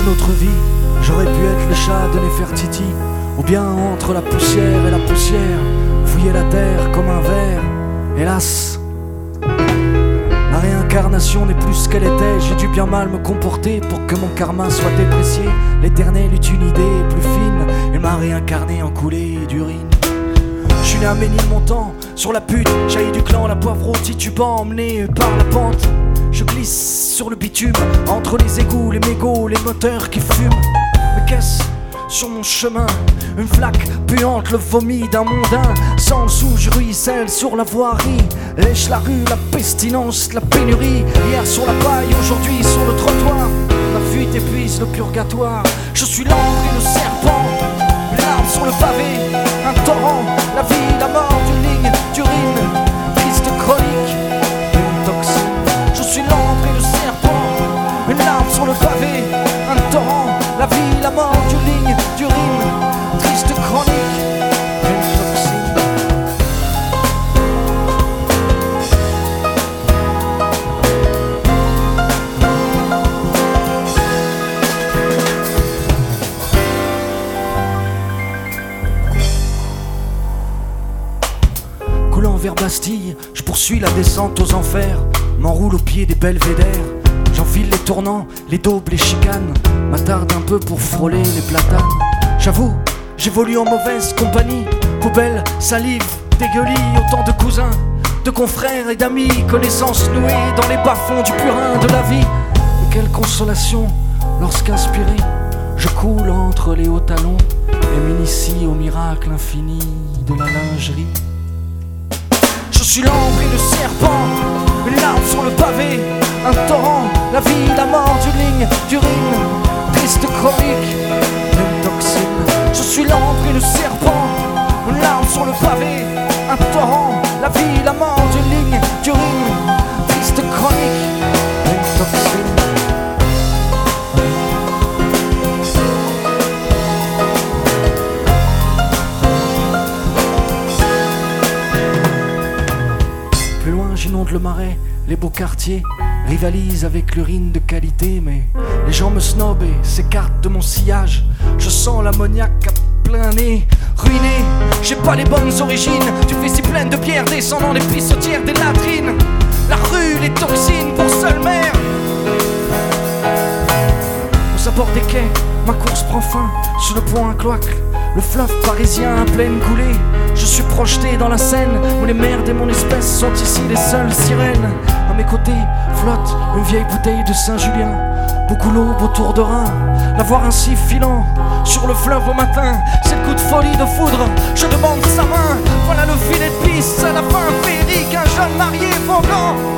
une autre vie, j'aurais pu être le chat de Nefertiti, ou bien entre la poussière et la poussière, fouiller la terre comme un ver. Hélas, la réincarnation n'est plus ce qu'elle était. J'ai dû bien mal me comporter pour que mon karma soit déprécié. L'éternel eut une idée plus fine, il m'a réincarné en coulée d'urine. Je suis né à Ménilmontant, sur la pute, jaillit du clan, la poivre titubant, emmené par la pente. Je glisse sur le bitume, entre les égouts, les mégots, les moteurs qui fument. Mais qu'est-ce sur mon chemin? Une flaque puante, le vomi d'un mondain. Sans sous, je ruisselle sur la voirie. Lèche la rue, la pestilence, la pénurie. Hier sur la paille, aujourd'hui sur le trottoir. Ma fuite épuise le purgatoire. Je suis l'ambre et le serpent, une larme sur le pavé, un torrent, la vie, la mort, d'une ligne d'urine, triste chronique, une toxine. Je suis l'ambre et le serpent, une larme sur le pavé, un torrent, la vie, la mort, d'une ligne d'urine, triste chronique, une toxine. Coulant vers Bastille, je poursuis la descente aux enfers, m'enroule au pied des belvédères. J'enfile les tournants, les daubes, les chicanes, m'attarde un peu pour frôler les platanes. J'avoue, j'évolue en mauvaise compagnie, poubelle, salive, dégueulis, autant de cousins, de confrères et d'amis, connaissances nouées dans les bas-fonds du purin de la vie. Mais quelle consolation lorsqu'inspiré, je coule entre les hauts talons et m'initie au miracle infini de la lingerie. Je suis l'ambre et le serpent, une larme sur le pavé, un torrent, la vie, la mort, d'une ligne d'urine, triste chronique, une toxine. Je suis l'ambre et le serpent, une larme sur le pavé, un torrent, la vie, la mort, d'une ligne d'urine, triste chronique, une toxine. Plus loin j'inonde le marais, les beaux quartiers rivalisent avec l'urine de qualité, mais les gens me snobent et s'écartent de mon sillage. Je sens l'ammoniaque à plein nez, ruiné, j'ai pas les bonnes origines. Tu fais si pleine de pierres descendant des pissotières, des latrines. La rue, les toxines pour seule mère. Aux abords des quais, ma course prend fin, sur le pont un cloaque, le fleuve parisien à pleine coulée. Je suis projeté dans la Seine, où les merdes et mon espèce sont ici les seules sirènes. À mes côtés flotte une vieille bouteille de Saint-Julien, beaucoup l'aube autour de Rhin. La voir ainsi filant sur le fleuve au matin, c'est le coup de folie de foudre, je demande sa main. Voilà le filet de piste, à la fin féerique, un jeune marié voguant